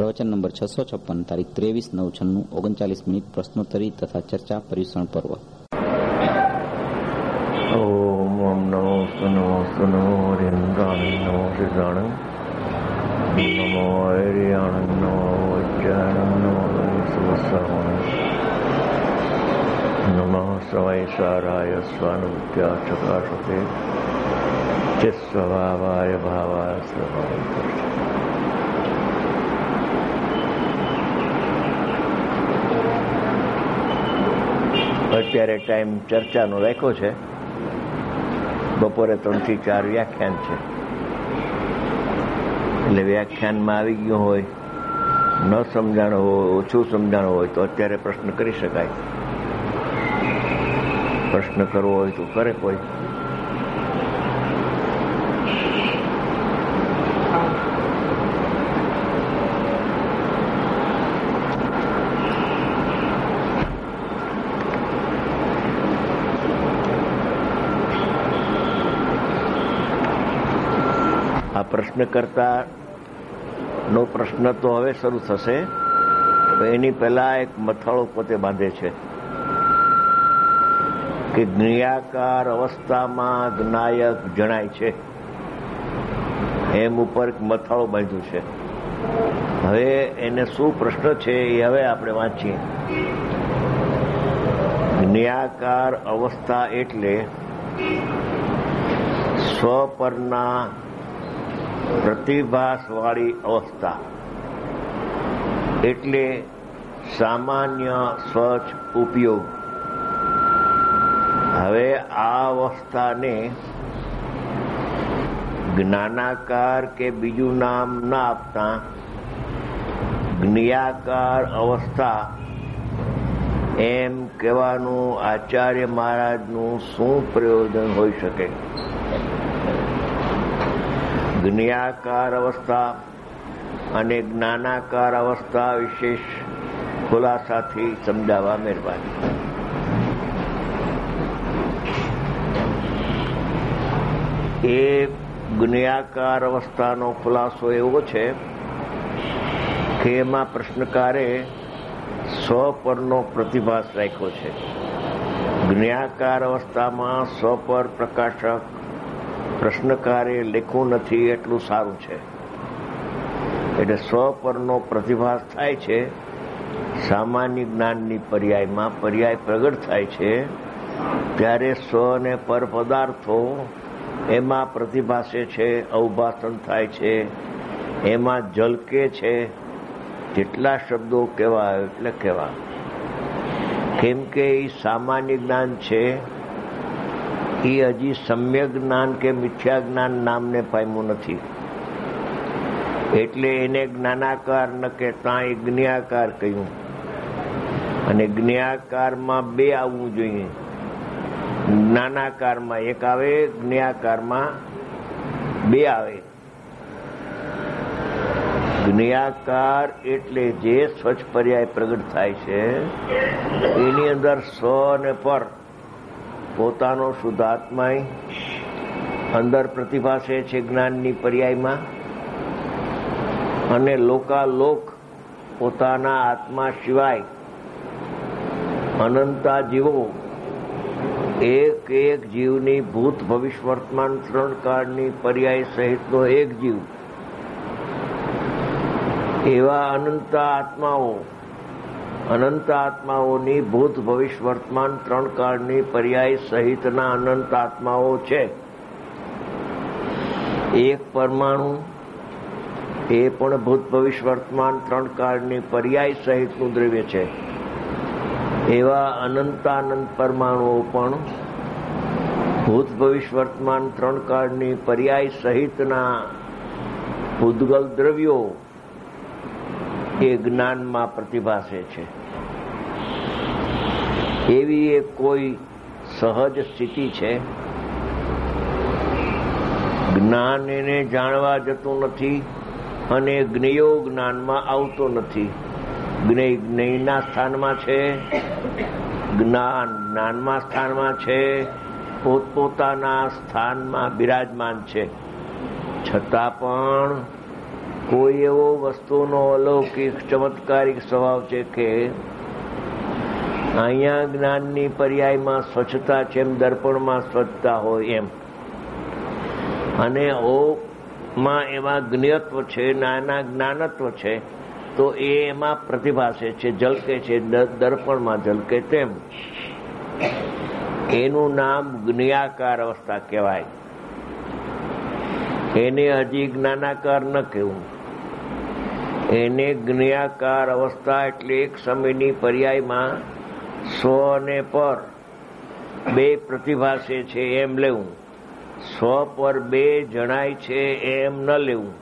પ્રવચન નંબર 656 તારીખ 23/9/96 પ્રશ્નોત્તરી તથા ચર્ચા પરિસણ પર્વ. ઓમ નમો નમો રેન્દ્રાણી નમો સિદ્ધાણમ નમો હરિયાણ નમો વૈજ્ઞાનમ નમો સુવત્સવણ નમઃ સવૈ સારાય સ્વાનુભૂત્યા ચકાશતે ચિત્સ્વભાવાય ભાવાય સ્વભાવ. અત્યારે ટાઈમ ચર્ચાનો રાખ્યો છે. બપોરે 3 થી 4 વ્યાખ્યાન છે, એટલે વ્યાખ્યાનમાં આવી ગયું હોય, ન સમજાણો હોય, ઓછું સમજાણો હોય તો અત્યારે પ્રશ્ન કરી શકાય. પ્રશ્ન કરવો હોય તો કરે કોઈ. પ્રશ્નકર્તા નો પ્રશ્ન તો હવે શરૂ થશે, એની પહેલા એક મથાળો પોતે બાંધે છે કે જ્ઞેયાકાર અવસ્થામાં જ્ઞાયક જણાય છે, એમ ઉપર મથાળો બાંધ્યું છે. હવે એને શું પ્રશ્ન છે એ હવે આપણે વાંચીએ. જ્ઞેયાકાર અવસ્થા એટલે સ્વ પરના પ્રતિભાસવાળી અવસ્થા, એટલે સામાન્ય સ્વચ્છ ઉપયોગ. હવે આ અવસ્થાને જ્ઞાનાકાર કે બીજું નામ ના આપતા જ્ઞેયાકાર અવસ્થા એમ કહેવાનું આચાર્ય મહારાજનું શું પ્રયોજન હોઈ શકે? જ્ઞેયાકાર અવસ્થા અને જ્ઞાનાકાર અવસ્થા વિશેષ ખુલાસાથી સમજાવવા મહેરબાની. એ જ્ઞેયાકાર અવસ્થાનો ખુલાસો એવો છે કે એમાં પ્રશ્નકારે સ્વ પરનો પ્રતિભાસ રાખ્યો છે. જ્ઞેયાકાર અવસ્થામાં સ્વ પર પ્રકાશક પ્રશ્નકારે લખ્યું નથી એટલું સારું છે. એટલે સ્વ પરનો પ્રતિભાસ થાય છે, સામાન્ય જ્ઞાનની પર્યાયમાં પર્યાય પ્રગટ થાય છે, ત્યારે સ્વ અને પર પદાર્થો એમાં પ્રતિભાસે છે, અવભાષણ થાય છે, એમાં ઝલકે છે. જેટલા શબ્દો કહેવાય એટલે કહેવા, કેમ કે એ સામાન્ય જ્ઞાન છે, એ હજી સમ્યક જ્ઞાન કે મિથ્યા જ્ઞાન નામને પામ્યું નથી. એટલે એને જ્ઞાનાકાર ન કહેતા એ જ્ઞેયાકાર કહ્યું. અને જ્ઞેયાકારમાં 2 આવવું જોઈએ. જ્ઞાનાકારમાં 1 આવે, જ્ઞેયાકારમાં 2 આવે. જ્ઞેયાકાર એટલે જે સ્વચ્છ પર્યાય પ્રગટ થાય છે, એની અંદર સ્વ અને પર પોતાનો શુદ્ધાત્મા અંદર પ્રતિભાસે છે જ્ઞાનની પર્યાયમાં, અને લોકાલોક પોતાના આત્મા સિવાય અનંતા જીવો, એક એક જીવની ભૂત ભવિષ્ય વર્તમાન 3 કાળની પર્યાય સહિતનો એક જીવ, એવા અનંત આત્માઓની ભૂત ભવિષ્ય વર્તમાન 3 કાળની પર્યાય સહિતના અનંત આત્માઓ છે. એક પરમાણુ એ પણ ભૂત ભવિષ્ય વર્તમાન 3 કાળની પર્યાય સહિતનું દ્રવ્ય છે. એવા અનંતાનંત પરમાણુઓ પણ ભૂત ભવિષ્ય વર્તમાન 3 કાળની પર્યાય સહિતના ઉદ્ગલ દ્રવ્યો એ જ્ઞાનમાં પ્રતિભાસે છે. એવી એક કોઈ સહજ સ્થિતિ છે. જ્ઞાન એને જાણવા જતું નથી અને જ્ઞેયો જ્ઞાનમાં આવતો નથી. જ્ઞેય જ્ઞેયના સ્થાનમાં છે, જ્ઞાન જ્ઞાનમાં સ્થાનમાં છે, પોતપોતાના સ્થાનમાં બિરાજમાન છે. છતાં પણ કોઈ એવો વસ્તુનો અલૌકિક ચમત્કારિક સ્વભાવ છે કે અહીંયા જ્ઞાનની પર્યાયમાં સ્વચ્છતા છે, એમ દર્પણમાં સ્વચ્છતા હોય એમ, અને ઓમાં એમાં જ્ઞેયત્વ છે, નાના જ્ઞાનત્વ છે, તો એમાં પ્રતિભાસે છે, ઝલકે છે, દર્પણમાં ઝલકે તેમ. એનું નામ જ્ઞેયાકાર અવસ્થા કહેવાય. એને હજી જ્ઞાનાકાર ન કહેવું. એને જ્ઞેયાકાર અવસ્થા એટલે એક સમયની પર્યાયમાં સ્વ અને પર બે પ્રતિભાસે છે એમ લેવું. સ્વ પર બે જણાય છે એમ ન લેવું.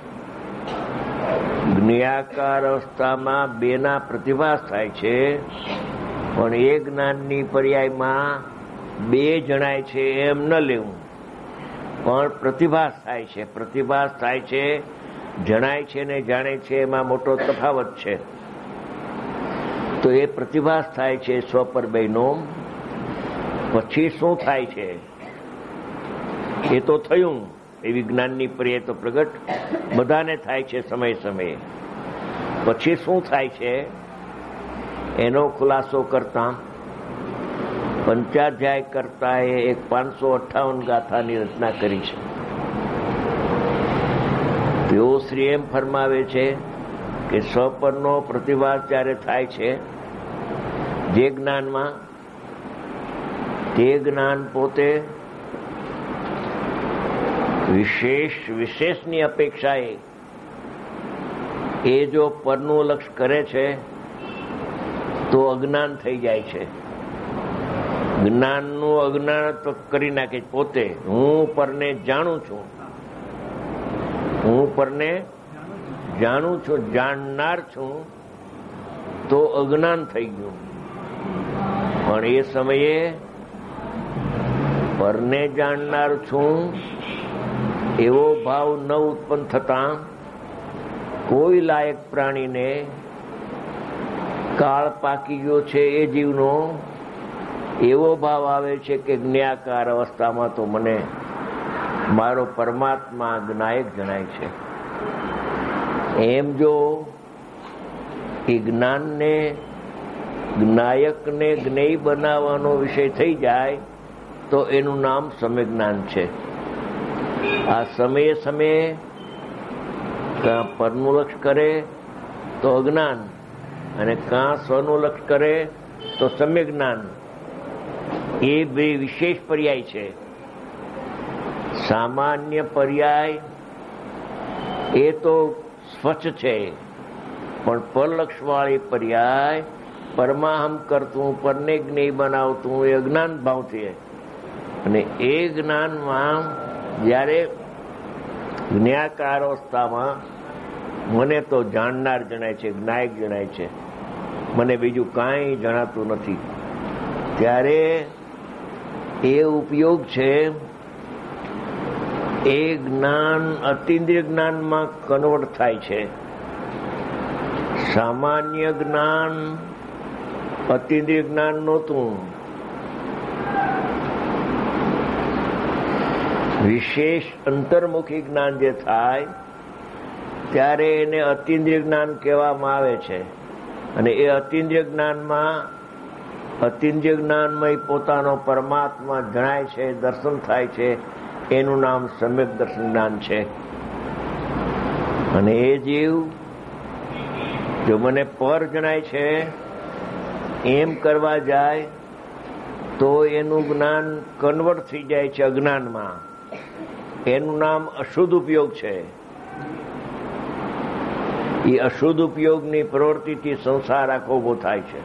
જ્ઞેયાકાર અવસ્થામાં બેના પ્રતિભાસ થાય છે, પણ એ જ્ઞાનની પર્યાયમાં બે જણાય છે એમ ન લેવું. પણ પ્રતિભાસ થાય છે. પ્રતિભાસ થાય છે, જણાય છે ને જાણે છે, એમાં મોટો તફાવત છે. તો એ પ્રતિભાસ થાય છે સ્વ પર બેનો. પછી શું થાય છે એ તો થયું, એવી જ્ઞાનની પર્યાય તો પ્રગટ બધાને થાય છે સમય સમયે. પછી શું થાય છે એનો ખુલાસો કરતા પંચાધ્યાય કરતા એ એક 558 ગાથાની રચના કરી છે. તેઓ શ્રી એમ ફરમાવે છે કે સ્વપરનો પ્રતિભાસ જ્યારે થાય છે જે જ્ઞાનમાં, તે જ્ઞાન પોતે વિશેષની અપેક્ષાએ એ જો પરનું લક્ષ્ય કરે છે તો અજ્ઞાન થઈ જાય છે. જ્ઞાનનું અજ્ઞાનત્વ કરી નાખે પોતે. હું પરને જાણું છું, હું પરને જાણું છું, જાણનાર છું, તો અજ્ઞાન થઈ ગયું. પણ એ સમયે પરને જાણનાર છું એવો ભાવ ન ઉત્પન્ન થતા કોઈ લાયક પ્રાણીને કાળ પાકી ગયો છે એ જીવનો એવો ભાવ આવે છે કે જ્ઞેયાકાર અવસ્થામાં તો મને મારો પરમાત્મા જ્ઞાયક જણાય છે. એમ જો એ જ્ઞાનને, જ્ઞાયકને જ્ઞેય બનાવવાનો વિષય થઈ જાય તો એનું નામ સમ્યક જ્ઞાન છે. આ સમયે સમયે કાં પરનું લક્ષ્ય કરે તો અજ્ઞાન, અને કાં સ્વનું લક્ષ્ય કરે તો સમ્યક જ્ઞાન. એ બે વિશેષ પર્યાય છે. સામાન્ય પર્યાય એ તો સ્વચ્છ છે, પણ પરલક્ષવાળી પર્યાય પરમાહમ કરતું, પરને જ્ઞેય બનાવતું એ અજ્ઞાન ભાવ છે. અને એ જ્ઞાનમાં જ્યારે જ્ઞેયાકાર અવસ્થામાં મને તો જાણનાર જણાય છે, જ્ઞાયક જણાય છે, મને બીજું કાંઈ જણાતું નથી, ત્યારે એ ઉપયોગ છે એ જ્ઞાન અતિન્દ્રિય જ્ઞાનમાં કન્વર્ટ થાય છે. સામાન્ય જ્ઞાન અતિન્દ્રિય જ્ઞાન નહોતું. વિશેષ અંતર્મુખી જ્ઞાન જે થાય ત્યારે એને અતિન્દ્રિય જ્ઞાન કહેવામાં આવે છે. અને એ અતિન્દ્રિય જ્ઞાનમાં પોતાનો પરમાત્મા જણાય છે, દર્શન થાય છે, એનું નામ સમ્યક દર્શન જ્ઞાન છે. અને એ જીવ જો મને પર જણાય છે એમ કરવા જાય તો એનું જ્ઞાન કન્વર્ટ થઈ જાય છે અજ્ઞાનમાં. એનું નામ અશુદ્ધ ઉપયોગ છે. એ અશુદ્ધ ઉપયોગની પ્રવૃત્તિથી સંસાર આખો ઉભો થાય છે.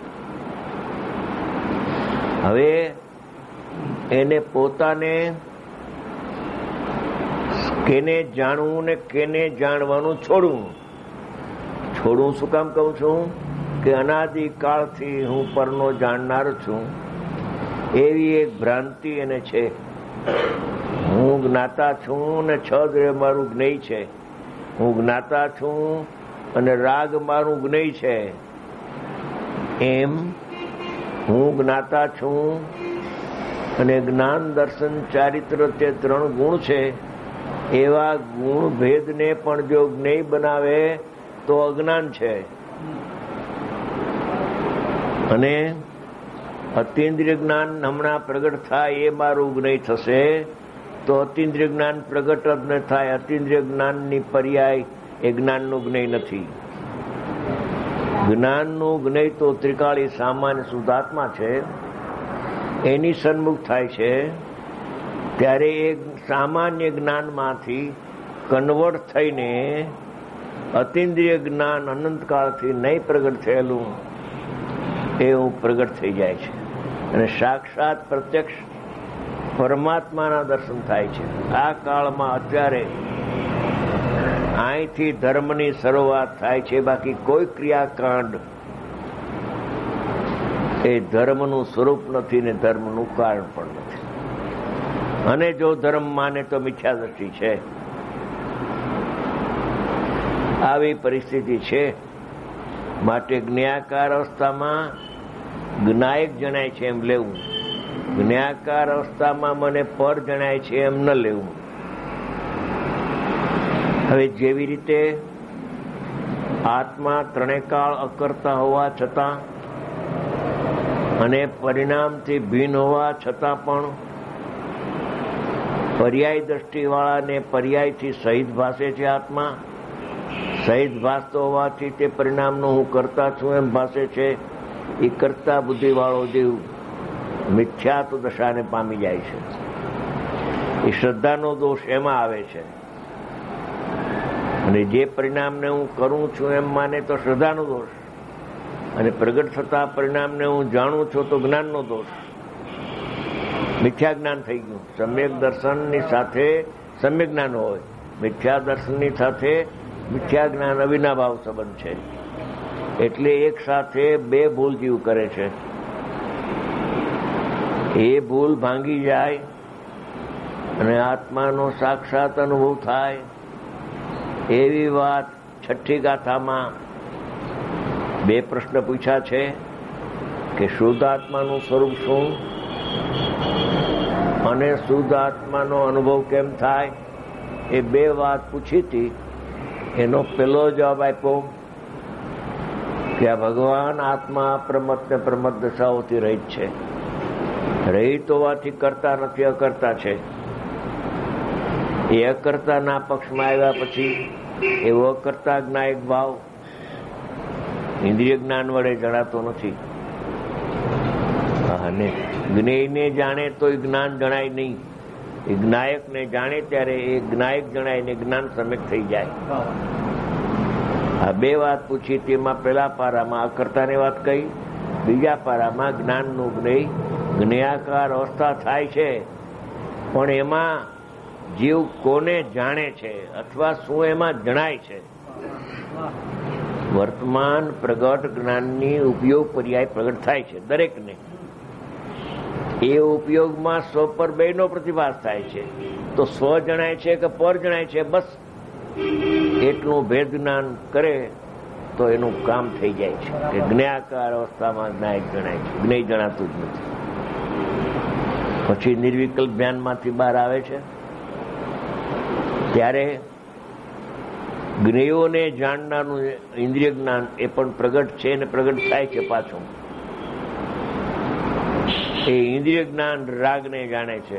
હવે એને પોતાને કેને જાણવું ને કેને જાણવાનું છોડવું. છોડવું શું કામ કહું છું કે અનાદિકાળથી હું પરનો જાણનાર છું એવી એક ભ્રાંતિ એને છે. હું જ્ઞાતા છું ને છ દ્રવ્ય મારું જ્ઞેય છે. હું જ્ઞાતા છું અને રાગ મારું જ્ઞેય છે. એમ હું જ્ઞાતા છું અને જ્ઞાન, દર્શન, ચારિત્ર તે 3 ગુણ છે એવા ગુણ ભેદને પણ જો જ્ઞેય બનાવે તો અજ્ઞાન છે. અને અતીન્દ્રિય જ્ઞાન હમણાં પ્રગટ થાય એ મારું જ્ઞેય થશે, તો અતીન્દ્રિય જ્ઞાન પ્રગટ જ ન થાય. અતીન્દ્રિય જ્ઞાનની પર્યાય એ જ્ઞાનનું જ્ઞેય નથી. જ્ઞાનનું જ્ઞેય તો ત્રિકાળી સામાન્ય શુદ્ધાત્મા છે, એની સન્મુખ થાય છે. ત્યારે એ સામાન્ય જ્ઞાનમાંથી કન્વર્ટ થઈને અતીન્દ્રિય જ્ઞાન અનંતકાળથી નહીં પ્રગટ થયેલું એવું પ્રગટ થઈ જાય છે અને સાક્ષાત પ્રત્યક્ષ પરમાત્માના દર્શન થાય છે. આ કાળમાં અત્યારે અહીંથી ધર્મની શરૂઆત થાય છે. બાકી કોઈ ક્રિયાકાંડ એ ધર્મનું સ્વરૂપ નથી ને ધર્મનું કારણ પણ નથી. અને જો ધર્મ માને તો મિથ્યા દ્રષ્ટિ છે. આવી પરિસ્થિતિ છે. માટે જ્ઞાકાર અવસ્થામાં જ્ઞાયક જણાય છે એમ લેવું, જ્ઞાકાર અવસ્થામાં મને પર જણાય છે એમ ન લેવું. હવે જેવી રીતે આત્મા ત્રણેય કાળ અકર્તા હોવા છતાં અને પરિણામથી ભિન્ન હોવા છતાં પણ પર્યાય દ્રષ્ટિવાળાને પર્યાયથી સહિત ભાસે છે. આત્મા સહિત ભાસતો હોવાથી તે પરિણામનો હું કરતા છું એમ ભાસે છે. એ કરતા બુદ્ધિવાળો જીવ મિથ્યાત્વ દશાને પામી જાય છે. એ શ્રદ્ધાનો દોષ એમાં આવે છે. અને જે પરિણામને હું કરું છું એમ માને તો શ્રદ્ધાનો દોષ, અને પ્રગટ થતા પરિણામને હું જાણું છું તો જ્ઞાનનો દોષ. મિથ્યા જ્ઞાન થઈ ગયું. સમ્યક દર્શનની સાથે સમ્યક જ્ઞાન હોય, મિથ્યા દર્શનની સાથે મિથ્યા જ્ઞાન અવિનાભાવ સંબંધ છે. એટલે એક સાથે બે ભૂલ જીવ કરે છે. એ ભૂલ ભાંગી જાય અને આત્માનો સાક્ષાત અનુભવ થાય એવી વાત છઠ્ઠી ગાથામાં બે પ્રશ્ન પૂછ્યા છે કે શુદ્ધ આત્માનું સ્વરૂપ શું અને શુદ્ધ આત્માનો અનુભવ કેમ થાય. એ બે વાત પૂછી હતી. એનો પહેલો જવાબ આપ્યો કે આ ભગવાન આત્મા પ્રમત ને પ્રમત દશાઓથી રહિત છે. રહિત હોવાથી કરતા નથી, અકર્તા છે. એ અકર્તાના પક્ષમાં આવ્યા પછી એવો અકર્તા જ્ઞાયક ભાવ ઇન્દ્રિય જ્ઞાન વડે જણાતો નથી. અને જ્ઞેયને જાણે તો એ જ્ઞાન જણાય નહીં. એ જ્ઞાયકને જાણે ત્યારે એ જ્ઞાયક જણાય ને જ્ઞાન સમ્યક થઈ જાય. આ બે વાત પૂછી. તેમાં પહેલા પારામાં અકર્તાની વાત કહી, બીજા પારામાં જ્ઞાનનું જ્ઞેય જ્ઞેયાકાર અવસ્થા થાય છે. પણ એમાં જીવ કોને જાણે છે અથવા શું એમાં જણાય છે. વર્તમાન પ્રગટ જ્ઞાનની ઉપયોગ પર્યાય પ્રગટ થાય છે દરેકને. એ ઉપયોગમાં સ્વ પર બેનો પ્રતિભાસ થાય છે. તો સ્વ જણાય છે કે પર જણાય છે, બસ એટલું ભેદ જ્ઞાન કરે તો એનું કામ થઈ જાય છે કે જ્ઞાકાર અવસ્થામાં જ્ઞાયક જણાય છે, જ્ઞેય જણાતું જ નથી. પછી નિર્વિકલ્પ જ્ઞાનમાંથી બહાર આવે છે ત્યારે જ્ઞેયોને જાણનારનું ઇન્દ્રિય જ્ઞાન એ પણ પ્રગટ છે અને પ્રગટ થાય છે પાછું. એ ઇન્દ્રિય જ્ઞાન રાગને જાણે છે.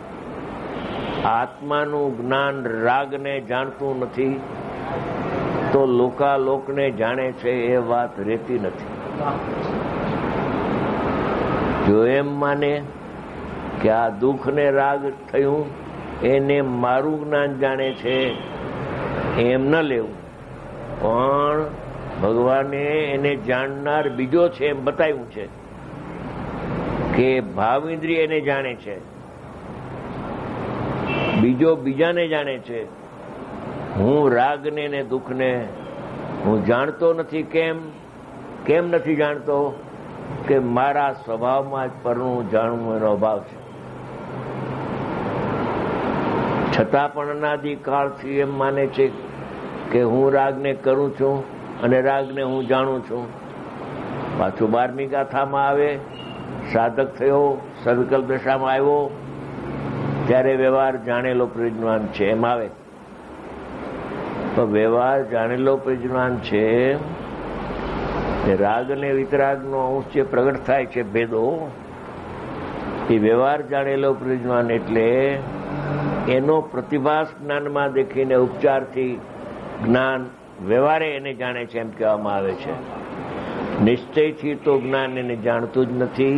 આત્માનું જ્ઞાન રાગને જાણતું નથી તો લોકાલોકને જાણે છે એ વાત રહેતી નથી. જો એમ માને કે આ દુઃખને રાગ થયું એને મારું જ્ઞાન જાણે છે એમ ન લેવું. પણ ભગવાને એને જાણનાર બીજો છે એમ બતાવ્યું છે કે ભાવ ઇન્દ્રિય એને જાણે છે, બીજો બીજાને જાણે છે. હું રાગને ને દુઃખને હું જાણતો નથી. કેમ નથી જાણતો? કે મારા સ્વભાવમાં જ પરનું જાણવું એનો અભાવ છે. છતાં પણ અનાદિકાળથી એમ માને છે કે હું રાગને કરું છું અને રાગને હું જાણું છું. પાછું 12મી ગાથામાં આવે સાધક થયો, સવિકલ્પ દશામાં આવ્યો ત્યારે વ્યવહાર જાણેલો પ્રજ્ઞાન છે એમ આવે. તો વ્યવહાર જાણેલો પ્રજ્ઞાન છે, રાગ અને વિતરાગનો અંશ જે પ્રગટ થાય છે ભેદો, એ વ્યવહાર જાણેલો પ્રજ્ઞાન એટલે એનો પ્રતિભાસ જ્ઞાનમાં દેખીને ઉપચારથી જ્ઞાન વ્યવહારે એને જાણે છે એમ કહેવામાં આવે છે. નિશ્ચયથી તો જ્ઞાન એને જાણતું જ નથી,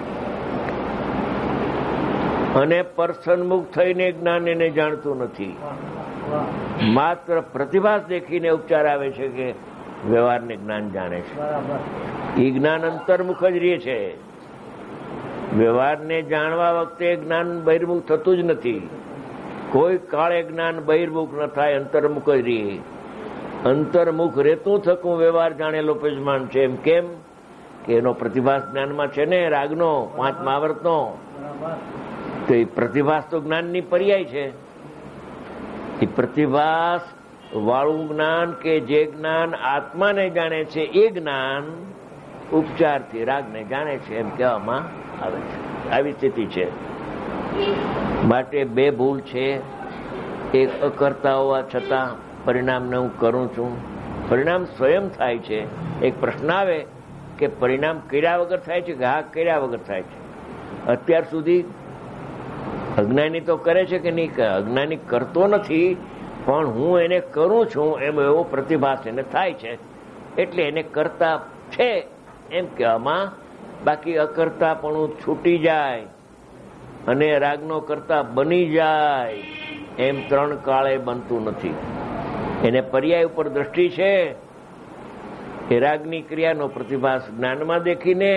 અને પર્સનમુખ થઈને જ્ઞાન એને જાણતું નથી. માત્ર પ્રતિભાસ દેખીને ઉપચાર આવે છે કે વ્યવહારને જ્ઞાન જાણે છે. એ જ્ઞાન અંતર્મુખ જ રહે છે. વ્યવહારને જાણવા વખતે જ્ઞાન બહિર્મુખ થતું જ નથી. કોઈ કાળે જ્ઞાન બહિર્મુખ ન થાય, અંતર્મુખ જ રહે. અંતર્મુખ રહેતું થતું વ્યવહાર જાણેલો પ્રજ્ઞાન છે. એમ કેમ કે એનો પ્રતિભાસ જ્ઞાનમાં છે ને, રાગનો 5મા આવર્તનો. તો એ પ્રતિભાસ તો જ્ઞાનની પર્યાય છે. એ પ્રતિભાસ વાળું જ્ઞાન કે જે જ્ઞાન આત્માને જાણે છે, એ જ્ઞાન ઉપચારથી રાગને જાણે છે એમ કહેવામાં આવે છે. આવી સ્થિતિ છે. માટે બે ભૂલ છે. એક અકર્તા હોવા છતાં પરિણામને હું કરું છું. પરિણામ સ્વયં થાય છે. એક પ્રશ્ન આવે કે પરિણામ કર્યા વગર થાય છે કે હા કર્યા વગર થાય છે. અત્યાર સુધી અજ્ઞાની તો કરે છે કે નહીં? અજ્ઞાની કરતો નથી, પણ હું એને કરું છું એમ એવો પ્રતિભાસ એને થાય છે, એટલે એને કરતા છે એમ કહેવામાં. બાકી અકર્તા પણ છૂટી જાય અને રાગનો કરતા બની જાય એમ 3 કાળે બનતું નથી. એને પર્યાય ઉપર દ્રષ્ટિ છે. એ રાગની ક્રિયાનો પ્રતિભાસ જ્ઞાનમાં દેખીને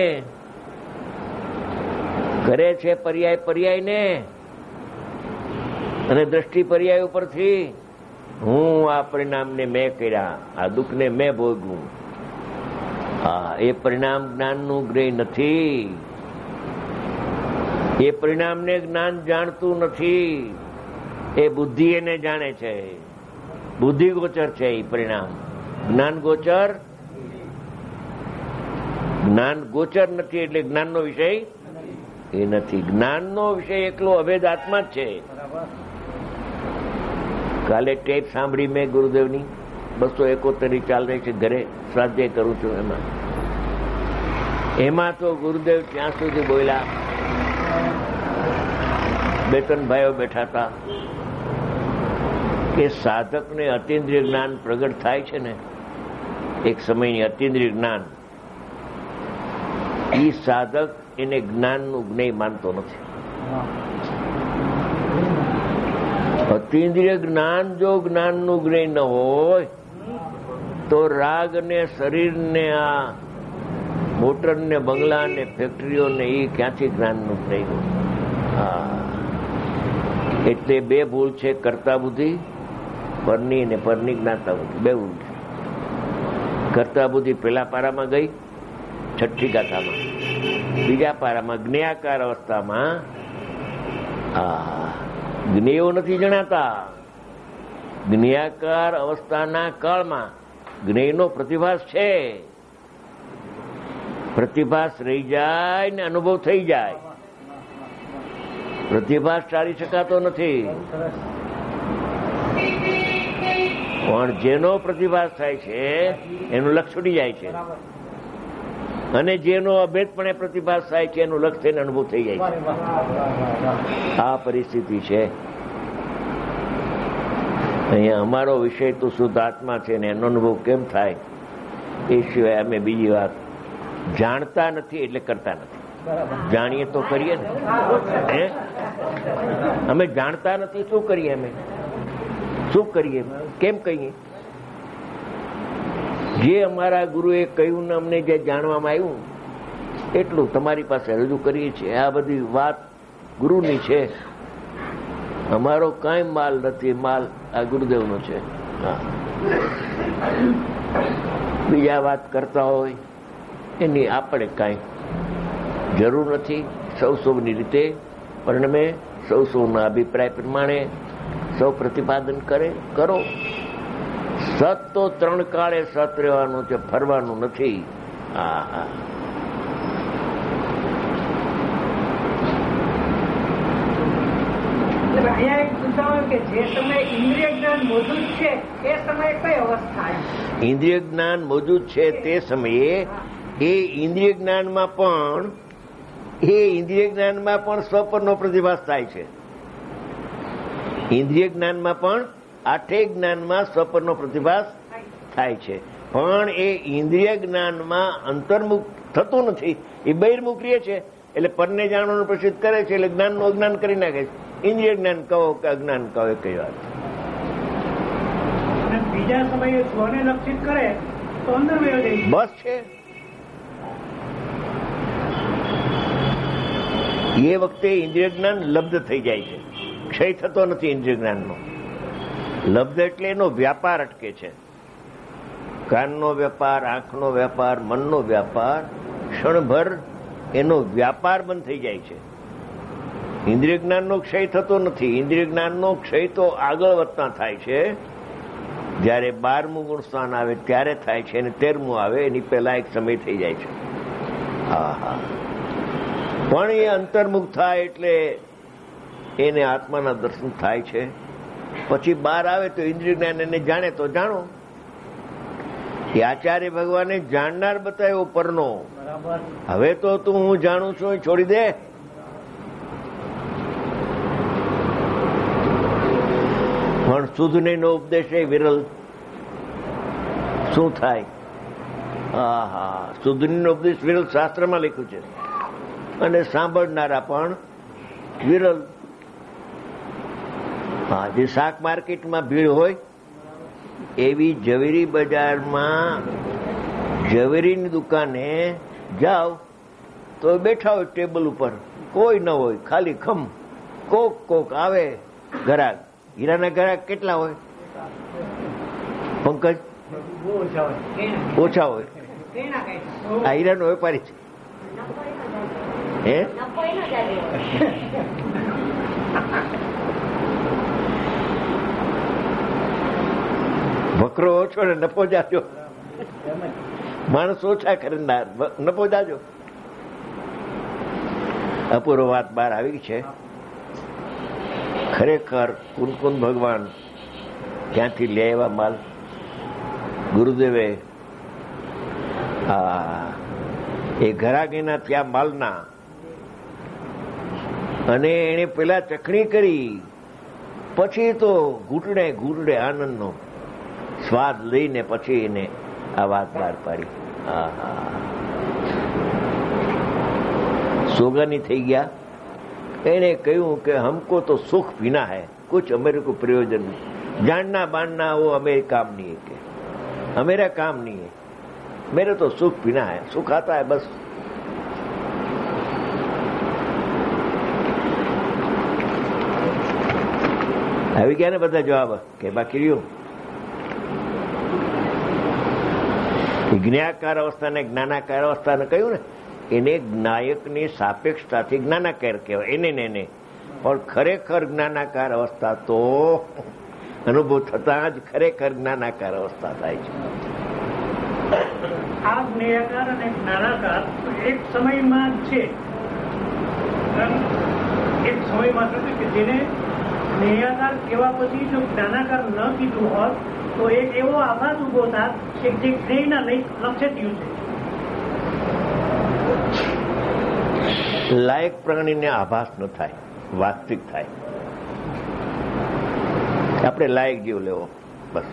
કરે છે પર્યાયને, અને દ્રષ્ટિ પર્યાય ઉપરથી હું આ પરિણામને મેં કર્યા, આ દુઃખને મેં ભોગવું. હા, એ પરિણામ જ્ઞાનનું ગ્રેહ નથી. એ પરિણામને જ્ઞાન જાણતું નથી. એ બુદ્ધિ એને જાણે છે. બુદ્ધિ ગોચર છે એ પરિણામ. જ્ઞાન ગોચર નથી. એટલે જ્ઞાનનો વિષય એ નથી. જ્ઞાનનો વિષય એકલો અભેદ આત્મા જ છે. કાલે ટેપ સાંભળી મેં ગુરુદેવની 271 ચાલ રહી છે, ઘરે સ્વાધ્યાય કરું છું. એમાં તો ગુરુદેવ ત્યાં સુધી બોલ્યા, 2-3 ભાઈઓ બેઠા હતા, કે સાધકને અતિન્દ્રિય જ્ઞાન પ્રગટ થાય છે ને, એક સમયની અતિન્દ્રિય જ્ઞાન, એ સાધક એને જ્ઞાનનું જ્ઞેય માનતો નથી. અતિન્દ્રિય જ્ઞાન જો જ્ઞાનનું જ્ઞેય ન હોય તો રાગ ને શરીરને, આ મોટર ને બંગલા ને ફેક્ટરીઓ ને એ ક્યાંથી જ્ઞાનનું જ્ઞેય હોય? એટલે બે ભૂલ છે, કર્તા બુદ્ધિ પરની ને પરની જ્ઞાતા બુદ્ધિ. બે ભૂલ છે. કર્તા બુદ્ધિ પેલા પારામાં ગઈ, 6ઠ્ઠી ગાથામાં. બીજા પારામાં જ્ઞેયાકાર અવસ્થામાં જ્ઞેયો નથી જણાતા. જ્ઞેયાકાર અવસ્થાના કાળમાં જ્ઞેયનો પ્રતિભાસ છે. પ્રતિભાસ રહી જાય ને અનુભવ થઈ જાય. પ્રતિભાસ ટાળી શકાતો નથી. પણ જેનો પ્રતિભાસ થાય છે એનું લક્ષ છૂટી જાય છે, અને જેનો અભેદપણે પ્રતિભાસ થાય છે એનું લક્ષ થઈને અનુભવ થઈ જાય છે. આ પરિસ્થિતિ છે. અહીંયા અમારો વિષય તો શુદ્ધ આત્મા છે ને એનો અનુભવ કેમ થાય એ સિવાય અમે બીજી વાત જાણતા નથી એટલે કરતા નથી. જાણીએ તો કરીએ ને. અમે જાણતા નથી, શું કરીએ? અમે શું કરીએ? કેમ કહીએ? જે અમારા ગુરુએ કહ્યું ને અમને જે જાણવામાં આવ્યું એટલું તમારી પાસે રજૂ કરીએ છીએ. આ બધી વાત ગુરુની છે. અમારો કાંઈ માલ નથી. માલ આ ગુરુદેવનો છે. બીજા વાત કરતા હોય એની આપણે કાંઈ જરૂર નથી. સૌ સૌની રીતે પરિણમે, સૌ સૌના અભિપ્રાય પ્રમાણે સૌ પ્રતિપાદન કરો. સત તો 3 કાળે સત રહેવાનું છે, ફરવાનું નથી. અહીંયા એક પૂછવાનું કે જે સમયે ઇન્દ્રિય જ્ઞાન મોજૂદ છે એ સમયે કઈ અવસ્થા? ઇન્દ્રિય જ્ઞાન મોજૂદ છે તે સમયે એ ઇન્દ્રિય જ્ઞાનમાં પણ સ્વપરનો પ્રતિભાસ થાય છે. ઇન્દ્રિય જ્ઞાનમાં પણ આઠેય જ્ઞાનમાં સ્વપરનો પ્રતિભાસ થાય છે, પણ એ ઇન્દ્રિય જ્ઞાનમાં અંતર્મુખ થતું નથી, એ બહિર્મુખ રહે છે. એટલે પરને જાણવાનું પ્રસિદ્ધ કરે છે, એટલે જ્ઞાનનું અજ્ઞાન કરી નાખે છે. ઇન્દ્રિય જ્ઞાન કહો કે અજ્ઞાન કહો એ કઈ વાત. બીજા સમયે સ્વને લક્ષિત કરે તો અંદર બસ છે. એ વખતે ઇન્દ્રિય જ્ઞાન લબ્ધ થઈ જાય છે, ક્ષય થતો નથી. ઇન્દ્રિય જ્ઞાનનો લબ્ધ એટલે એનો વ્યાપાર અટકે છે. કાનનો વેપાર, આંખનો વેપાર, મનનો વ્યાપાર, ક્ષણભર એનો વ્યાપાર બંધ થઈ જાય છે. ઇન્દ્રિય જ્ઞાનનો ક્ષય થતો નથી. ઇન્દ્રિય જ્ઞાનનો ક્ષય તો આગળ વધતા થાય છે. જયારે 12મું ગુણ સ્થાન આવે ત્યારે થાય છે, અને 13મું આવે એની પહેલા એક સમય થઈ જાય છે. હા, પણ એ અંતર્મુખ થાય એટલે એને આત્માના દર્શન થાય છે. પછી બહાર આવે તો ઇન્દ્રિય જ્ઞાન એને જાણે તો જાણો. એ આચાર્ય ભગવાને જાણનાર બતાવ્યો પરનો. હવે તો તું હું જાણું છું એ છોડી દે. પણ શુદ્ધનો ઉપદેશ એ વિરલ. શું થાય? શુદ્ધનો ઉપદેશ વિરલ શાસ્ત્રમાં લખ્યું છે, અને સાંભળનારા પણ વિરલ. જે શાક માર્કેટમાં ભીડ હોય એવી ઝવેરી બજારમાં ઝવેરીની દુકાને જાઓ તો બેઠા હોય ટેબલ ઉપર, કોઈ ન હોય, ખાલી ખમ. કોક આવે ગ્રાહક. હીરાના ગ્રાહક કેટલા હોય પંકજ? ઓછા હોય. આ હીરાનો વેપારી છે. હે, વકરો ઓછો ને નફો જાજો. માણસ ઓછા ખરીદનાર, નફો જાજો. અપૂર્વ વાત બહાર આવી છે. ખરેખર કુનકુન ભગવાન ક્યાંથી લે એવા માલ ગુરુદેવે એ ઘરાગીના ત્યાં માલના, અને એને પેલા ચખણી કરી, પછી તો ઘૂંટડે ઘૂંટડે આનંદનો સ્વાદ લઈને પછી એને આ વાત બહાર પાડી. સોગાની થઈ ગયા. એને કહ્યું કે हमको तो सुख पीना है, कुछ मेरे को प्रयोजन नहीं, जानना बांटना वो हमें काम नहीं है, के हमेरा काम नहीं है, मेरे तो सुख पीना है, सुख आता है बस. આવી ગયા ને બધા જવાબ કે બાકી રહ્યું? જ્ઞાકાર અવસ્થાને જ્ઞાનાકાર અવસ્થાને કહ્યું ને, એને જ્ઞાયકની સાપેક્ષતાથી જ્ઞાનાકાર કહેવાય એને. પણ ખરેખર જ્ઞાનાકાર અવસ્થા તો અનુભવ થતા જ ખરેખર જ્ઞાનાકાર અવસ્થા થાય છે. આ જ્ઞાયકાર અને જ્ઞાનાકાર એક સમયમાં છે, એક સમયમાં થતું કે જેને જ્ઞાયકાર કહેવા પછી જો જ્ઞાનાકાર ન કીધું હોત તો એક એવો આભાસ ઉભો થાત કે જે જ્ઞેયના લક્ષ્ય થયું છે. લાયક પ્રાણીને આભાસ ન થાય, વાસ્તવિક થાય. આપણે લાયક જીવ લેવો બસ.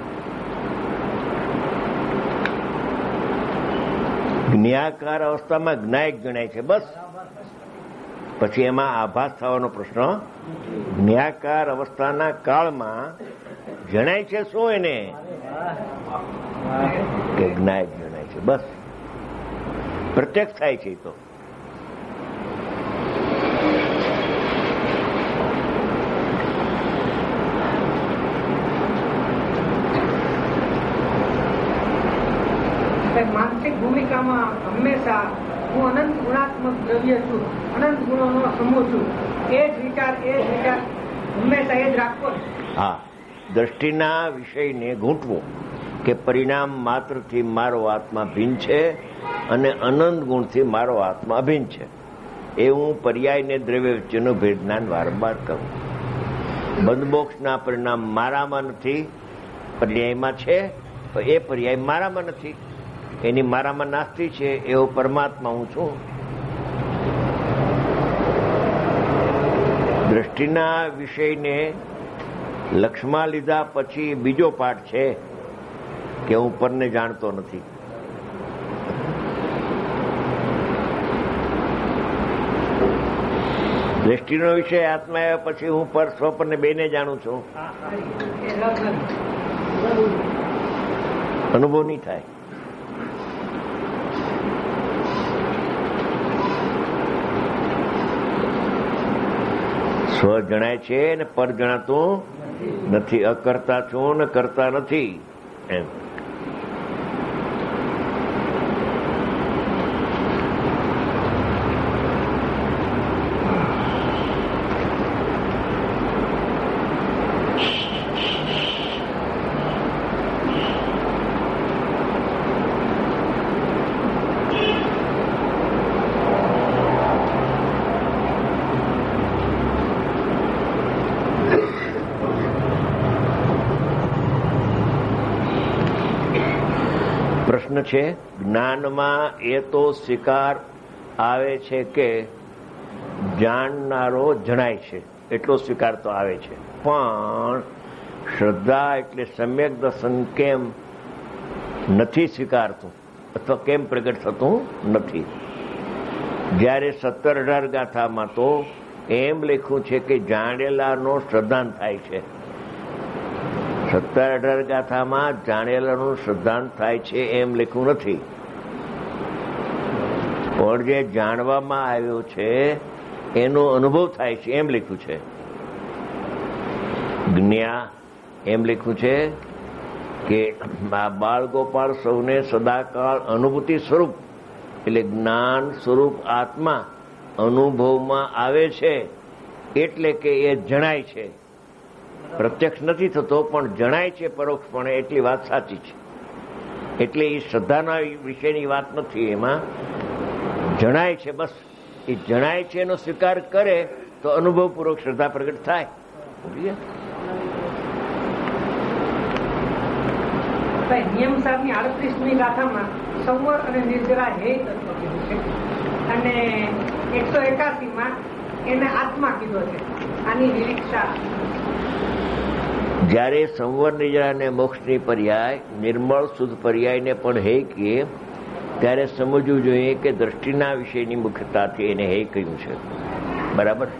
જ્ઞાકાર અવસ્થામાં જ્ઞાયક જણાય છે બસ. પછી એમાં આભાસ થવાનો પ્રશ્ન. જ્ઞાકાર અવસ્થાના કાળમાં જણાય છે શું એને? કે જ્ઞાયક જણાય છે બસ. પ્રત્યક્ષ થાય છે તો. માનસિક ભૂમિકામાં હંમેશા હું અનંત ગુણાત્મક દ્રવ્ય છું, અનંત ગુણોનો સમૂહ છું, એ જ વિચાર હંમેશા એ જ રાખવો. હા, દ્રષ્ટિના વિષયને ઘૂંટવો કે પરિણામ માત્રથી મારો આત્મા ભિન્ન છે અને અનંત ગુણથી મારો આત્મા અભિન્ન છે. એ હું પર્યાય ને દ્રવ્ય વચ્ચેનું ભેદ જ્ઞાન વારંવાર કરું. બંધમોક્ષના પરિણામ મારામાં નથી, પર્યાયમાં છે, તો એ પર્યાય મારામાં નથી. એની મારામાં નાસ્તિ છે, એવો પરમાત્મા હું છું. દ્રષ્ટિના વિષયને લક્ષમાં લીધા પછી બીજો પાઠ છે કે હું પરને જાણતો નથી. દ્રષ્ટિનો વિષય આત્મા આવ્યા પછી હું પર સ્વપરને બેને જાણું છું. અનુભવ નહીં થાય. સ્વ જણાય છે ને પર જણાતું નથી. અકર્તા છું ને કરતા નથી એમ. પ્રશ્ન છે, જ્ઞાનમાં એ તો સ્વીકાર આવે છે કે જાણનારો જણાય છે, એટલો સ્વીકાર તો આવે છે, પણ શ્રદ્ધા એટલે સમ્યક દર્શન કેમ નથી સ્વીકારતું અથવા કેમ પ્રગટ થતું નથી? જ્યારે 17-18 ગાથામાં તો એમ લખ્યું છે કે જાણેલાનો શ્રદ્ધાંત થાય છે. 17-18 ગાથામાં જાણેલાનું શ્રદ્ધાંત થાય છે એમ લખ્યું નથી. પણ જે જાણવામાં આવ્યો છે એનો અનુભવ થાય છે એમ લખ્યું છે. જ્ઞા એમ લખ્યું છે કે આ બાળ ગોપાળ સૌને સદાકાળ અનુભૂતિ સ્વરૂપ એટલે જ્ઞાન સ્વરૂપ આત્મા અનુભવમાં આવે છે, એટલે કે એ જણાય છે. પ્રત્યક્ષ નથી થતો પણ જણાય છે પરોક્ષપણે, એટલી વાત સાચી છે. એટલે એ શ્રદ્ધાના વિશેની વાત નથી, એમાં જણાય છે. બસ એ જણાય છે એનો સ્વીકાર કરે તો અનુભવપૂર્વક શ્રદ્ધા પ્રગટ થાય. નિયમ 38મી ગાથામાં સંવર અને નિર્જરા હે તત્વ કીધું છે, અને 181માં એને આત્મા કીધો છે. આની નિરીક્ષા જ્યારે સંવર નિર્જરા અને મોક્ષની પર્યાય નિર્મળ શુદ્ધ પર્યાયને પણ હે કહીએ ત્યારે સમજવું જોઈએ કે દ્રષ્ટિના વિષયની મુખ્યતાથી એને હે કહ્યું છે. બરાબર.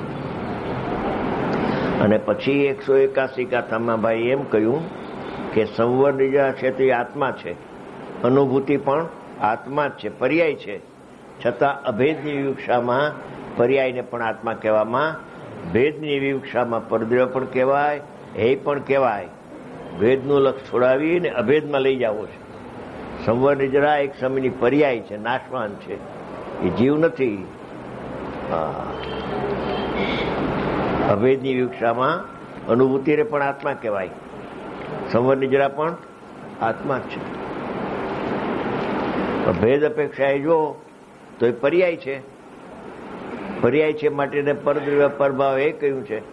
અને પછી 181 ગાથામાં ભાઈ એમ કહ્યું કે સંવર નિર્જરા છે તે આત્મા છે, અનુભૂતિ પણ આત્મા જ છે, પર્યાય છે. છતાં અભેદની વિવક્ષામાં પર્યાયને પણ આત્મા કહેવામાં, ભેદની વિવક્ષામાં પરદ્રવ્ય પણ કહેવાય, હે પણ કહેવાય. ભેદનું લક્ષ છોડાવીને અભેદમાં લઈ જવો છે. સંવર નિર્જરા એક સમયની પર્યાય છે, નાશવાન છે, એ જીવ નથી. અભેદની વિવક્ષામાં અનુભૂતિને પણ આત્મા કહેવાય, સંવર નિર્જરા પણ આત્મા જ છે. ભેદ અપેક્ષાએ જો તો એ પર્યાય છે. પર્યાય છે માટે પરદ્રવ્ય પરભાવ એ કહ્યું છે.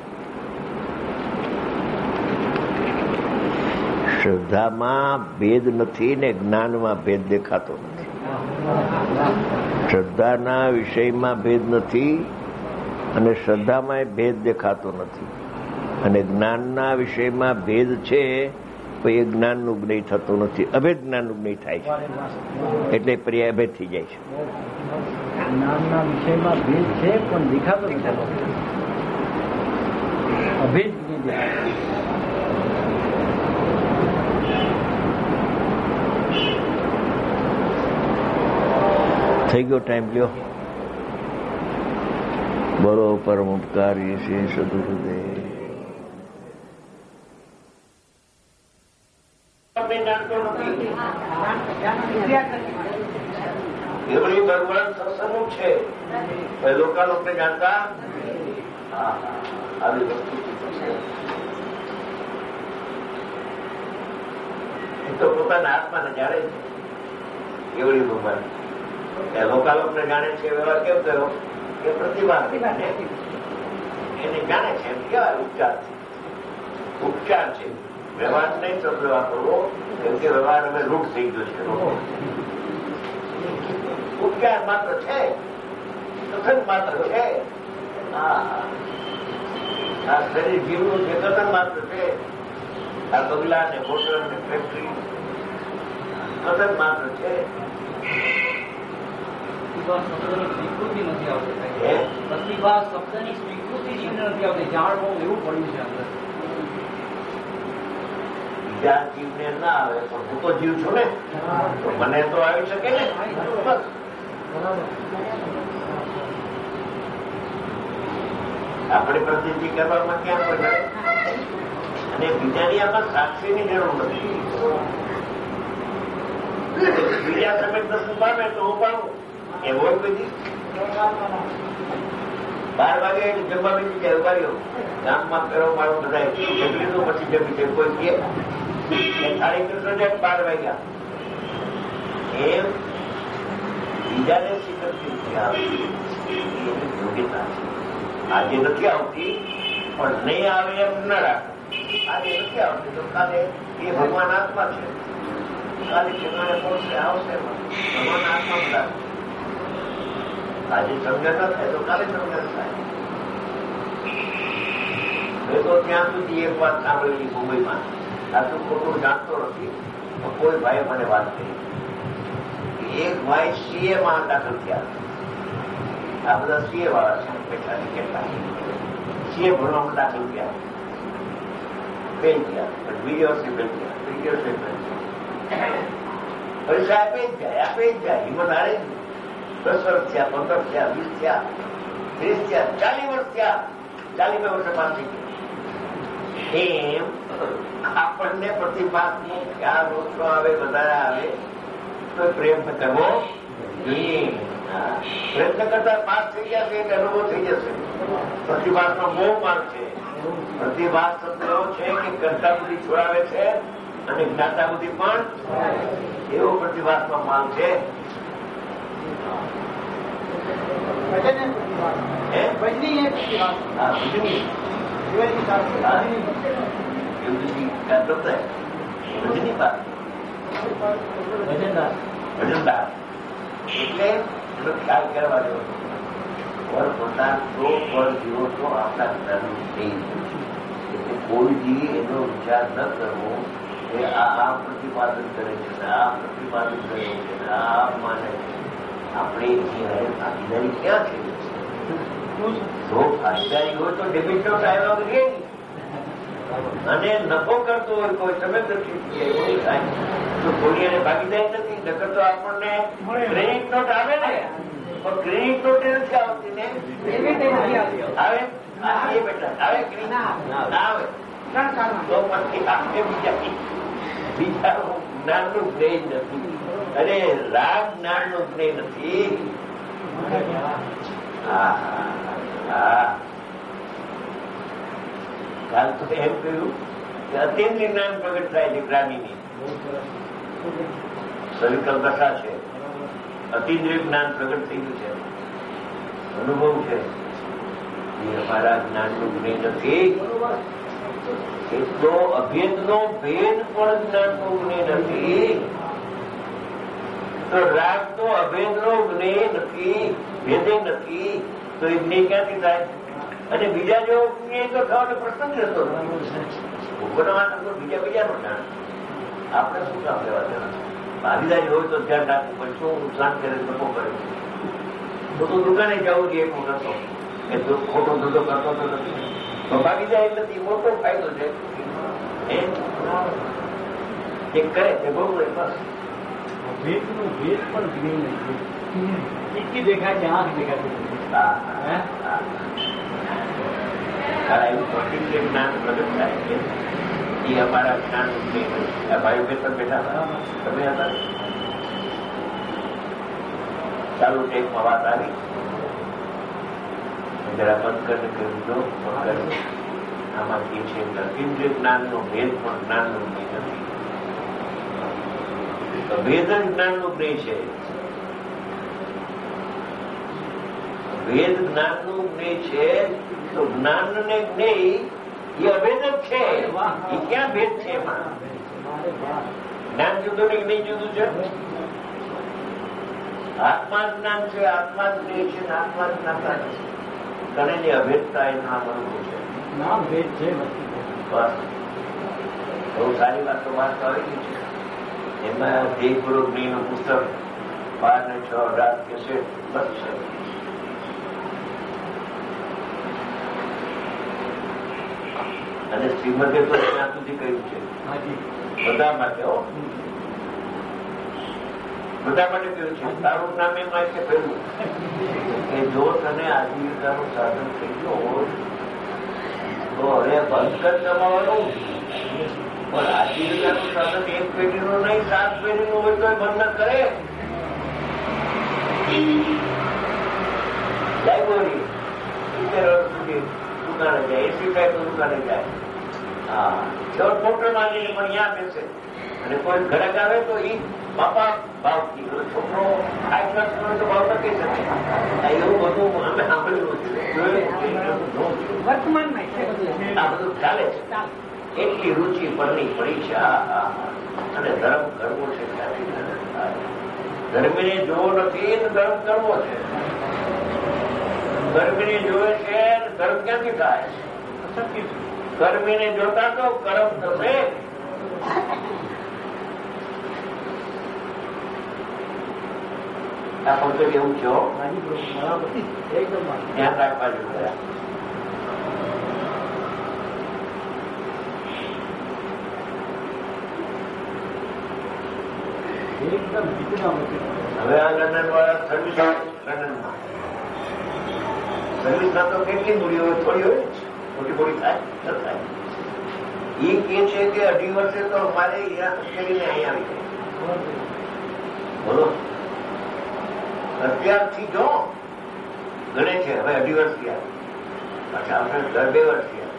શ્રદ્ધામાં ભેદ નથી ને જ્ઞાનમાં ભેદ દેખાતો નથી. શ્રદ્ધાના વિષયમાં ભેદ નથી અને શ્રદ્ધામાં ભેદ દેખાતો નથી. અને જ્ઞાનના વિષયમાં ભેદ છે તો એ જ્ઞાનનું જ્ઞેય થતું નથી, અભેદ જ્ઞાનનું જ્ઞેય થાય છે. એટલે પર્યાય અભેદ થઈ જાય છે. જ્ઞાનના વિષયમાં ભેદ છે પણ દેખાતો નથી, અભેદ થઈ ગયો ટાઈમ. લ્યો બોલો પરમ ઉપકારી શ્રી સદગુરુદેવ. એવડી ભગવાન સત્સંગ છે, લોકોને જાણતા આવી વસ્તુ તો પોતાના આત્માને જાણે છે. એવડી ભગવાન લોકાલોકને જાણે છે. એવા કેમ કહ્યો કે પ્રતિભા એને જાણે છે એમ કેવાય ઉપચાર છે. ઉપચાર છે, વ્યવહાર નહીં શબ્દ વાપરવો, કેમ કે વ્યવહાર હવે રૂઢ થઈ ગયો છે. ઉપચાર માત્ર છે, કથન માત્ર છે. આ શરીર જીવનું છે, કથન માત્ર છે. આ બગલા ને હોટલ ને ફેક્ટરી કથન માત્ર છે. સ્વીકૃતિ નથી આવતી, પ્રતિભા શબ્દની સ્વીકૃતિ જીવને નથી આવતી, જાણવું એવું પડ્યું છે અંદર. બીજા જીવને ના આવે પણ હું તો જીવ છું ને, તો મને તો આવી શકે ને. બસ આપણે પ્રસિદ્ધિ કરવામાં ક્યાં કોઈ નડે, અને બીજાની આમાં સાક્ષીની જરૂર નથી. બીજા તમે દર્શન પામે તો હું પામું એવો બધી 12 વાગે જમવા બેસી જાય. ઉભારીઓ ગામમાં ફેરો મારું બધા જમી લીધું પછી જમી છે. કોઈ કે થાળી કૃષ્ણ જાય 12 વાગ્યા એમ બીજાને શીખવતી આવે એની યોગ્યતા છે. આજે નથી આવતી પણ નહીં આવે એમ ન રાખો. આજે નથી આવતી તો કાલે એ ભગવાન આત્મા છે, કાલે ઠેકાણે પહોંચશે આવશે ભગવાન આત્મા રાખો. આજે સમજણ ન થાય તો કાલે સમજણ થાય. મેં તો ત્યાં સુધી એક વાત સાંભળેલી મુંબઈમાં, આ તો ખોટું જાણતો નથી, તો કોઈ ભાઈ મને વાત કરી. એક ભાઈ સીએ માં દાખલ થયા. આ બધા સીએ વાળા છે, બેઠા કેટલા સીએ ભણવામાં દાખલ થયા, ફેલ ગયા, પણ બીજા વર્ષે ફેલ ગયા, ત્રીજા વર્ષે ફેલ ગયા. પરીક્ષા આપે જ જાય, હિંમત હારે જ. 10 વર્ષ થયા, 15 થયા, 20 થયા, 30 થયા, 40 વર્ષ થયા, 40 વર્ષે પાસ થઈ ગયા. એમ આપણને પ્રતિભાનું ખ્યાલ ઓછો આવે, વધારે આવે તો પ્રયત્ન કરવો જોઈએ. પ્રયત્ન કરતા પાસ થઈ જશે એટલે અનુભવ થઈ જશે. પ્રતિભાસનો બહુ માર્ગ છે. પ્રતિભાસ શબ્દ એવો છે કે કરતા બુદ્ધિ છોડાવે છે અને જ્ઞાતા બુદ્ધિ પણ, એવો પ્રતિભાસનો માર્ગ છે. વજનદાર એટલે એનો ખ્યાલ કરવા જેવો પર પોતા તો પર જીવો તો આપણા જ્ઞાન થઈ એટલે કોઈ જી એનો વિચાર ન કરવો કે આ પ્રતિપાદન કરે છે, આ પ્રતિપાદન કરે છે, આ માને છે. આપણે ભાગીદારી ક્યાં છે? જો ભાગીદારી હોય તો ડેબિટ નોટ આવ્યા વગર અને નફો કરતો હોય કોઈ તમે દર્શિત થાય તો કોઈ એને ભાગીદારી નથી. નકર તો આપણને ક્રેડિટ નોટ આવે ને, પણ ક્રેડિટ નોટ નથી આવતી ને, આવે બેટા આવે ના આવે તો પછી આપણે બીજા જ્ઞાનનું જ્ઞેય નથી. અરે રાગ જ્ઞાનનું જ્ઞેય નથી. કાલ તો એમ કહ્યું કે અત્યંત જ્ઞાન પ્રગટ થાય છે. જ્ઞાનીની સવિકલ દશા છે, અતિન્દ્રિય જ્ઞાન પ્રગટ થઈ ગયું છે, અનુભવ છે. એ અમારા જ્ઞાનનું જ્ઞેય નથી. એટલો અભેદનો ભેદ પણ જ્ઞાનનો જ્ઞેય નથી. તો રાગ તો અભેદનો જ્ઞેય નથી, ભેદે નથી, તો એ જ્ઞેય ક્યાંથી થાય? અને બીજા જેવો જ્ઞેય તો થવાનો પ્રશ્ન જ રહેતો બીજાનો જાણ. આપણે શું કામ લેવા દેવા? ભાગીદારી હોય તો ધ્યાન રાખવું પડે. શું નુકસાન કરે, નફો કરે. ખોટું દુકાને જવું જોઈએ એક વખત એ ખોટો ધંધો કરતો તો નથી, તો ભાગીદારી નથી, મોટો ફાયદો છે. એ કરે તે બહુ બસ ભેદનું ભેદ પણ જ્ઞેય નથી. ચીકી દેખાય છે, આંખ દેખાતી એવું પ્રતિક્રિય જ્ઞાન પ્રગટ થાય છે. એ અમારા જ્ઞાન ભાઈ બેઠા બેઠા તમે હતા ચાલુ ટેકમાં વાત આવી. જરા બંધ કરીને કહ્યું જો આમાં એ છે અતિન્દ્રિય જ્ઞાનનો ભેદ પણ જ્ઞાનનો જ્ઞેય નથી. ભેદ જ જ્ઞાનનો જ્ઞેય છે. ભેદ જ્ઞાનનું જ્ઞેય છે તો તો જ્ઞાન ને જ્ઞેય એ અભેદ જ છે. એ ક્યાં ભેદ છે એમાં? જ્ઞાન જુદું ને જ્ઞેય જુદું છે. આત્મા જ્ઞાન છે, આત્મા જ્ઞેય છે, આત્મા જ્ઞાતા છે. ત્રણેયની અભેદતા એનું નામ અનુભવ છે. બસ બહુ સારી વાતો વાત આવેલી છે. એમાં દેહપૂર્વક જ્ઞેયનું પુસ્તક 12 ને 6 18 કેસેટ બસ છે. અને શ્રીમદે તો ત્યાં સુધી કહ્યું છે બધા માટે, બધા માટે કહ્યું છે. તારું નામ એમાં છે પહેલું કે જો તને આજીવિકાનું સાધન થઈ ગયું હોય તો હવે બંધ કર કમાવાનું. પણ આજીવિકાનું સાધન એક પેઢીનું નહીં 7 પેઢીનું હોય તો બંધ ન કરે. લાઇબ્રેરી 70 વર્ષ સુધી દુકાને જાય, 80 થાય તો દુકાને જાય. હા, છેવટ મોટર માંગીને પણ ત્યાં બેસે. અને કોઈ ઘરે આવે તો એ બાપા ભાવથી છોકરો 8 વર્ષનો તો ભાવ નથી શકે. એવું બધું અમે સાંભળ્યું છે, વર્તમાનમાં આ બધું ચાલે છે. એટલી રુચિ પરની પડી છે. અને ધર્મ કરવો છે ક્યાંથી? ધર્મીને જોવો નથી ને ધર્મ કરવો છે. ધર્મીને જોવે છે ધર્મ ક્યાંથી થાય? કર્મીને જોતા તો કર્મ થશે. આ ફક્ત એવું છો ધ્યાન રાખવા જોઈએ. હવે આ લંડન વાળા સર્વિસમાં તો કેટલી મૂડી હોય? થોડી હોય, મોટી મોટી થાય ન થાય. એ કે છે કે 18 વર્ષે તો મારે અહીંયા કરીને અહીં આવી જાય. બોલો, અત્યારથી જો ગણે છે. હવે 18 વર્ષ થયા, પાછા આપણે 2 વર્ષ થયા,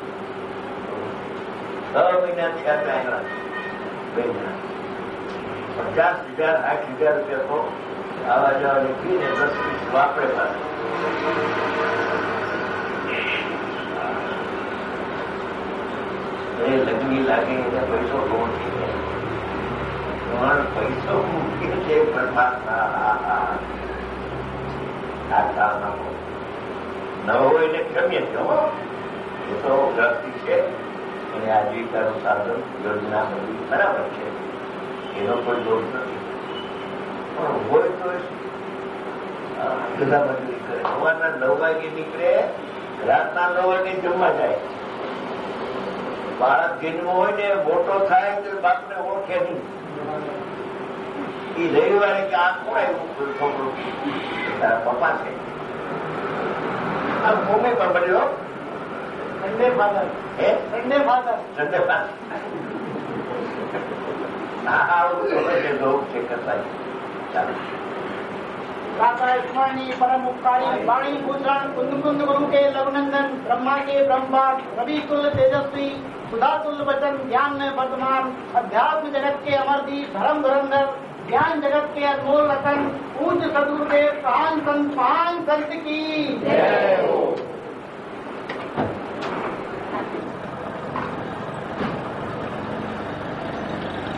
6 મહિના થયા ત્યાં 2 મહિના 50,000 60,000 રૂપિયા તો આવા જવા નીકળીને 10-20 વાપરે પાસે. લગ્ની લાગે એને પૈસો બહુ થઈ જાય. પણ પૈસો મૂકે છે પરમાત્મા. ન હોય એને ક્ષમ્ય છો. એ તો ગ્રસ્તી છે, એને આજીવિકાનું સાધન યોજના બધી બરાબર છે, એનો કોઈ દોષ નથી. પણ હોય તો બધા મજૂરી કરે. સવારના 9 વાગે નીકળે, રાતના 9 વાગે જમવા જાય. બાળક જન્મ હોય ને મોટો થાય તો બાપને ઓળખે નહીં. એ રવિવારે કે આ કોણ આવ્યું છોકરું? તારા પપ્પા છે. આ ભૂમિ પર બન્યો સન્ડે ફાધર. હે સન્ડે ફાધર, સન્ડે ફાધર. આવું તો લોક છે કરતા. ચાલો. राजा स्मरणी परम उपकारी वाणी भूषण कुंद कुंद गुरु के लघुनंदन ब्रह्मा के ब्रह्मवाद रवि कुल तेजस्वी सुधातुल वचन ज्ञान में वर्तमान अध्यात्म जगत के अमरदीप धर्म धुरंधर ज्ञान जगत के अनमोल रतन पूज्य सदगुरुदेव महान संत की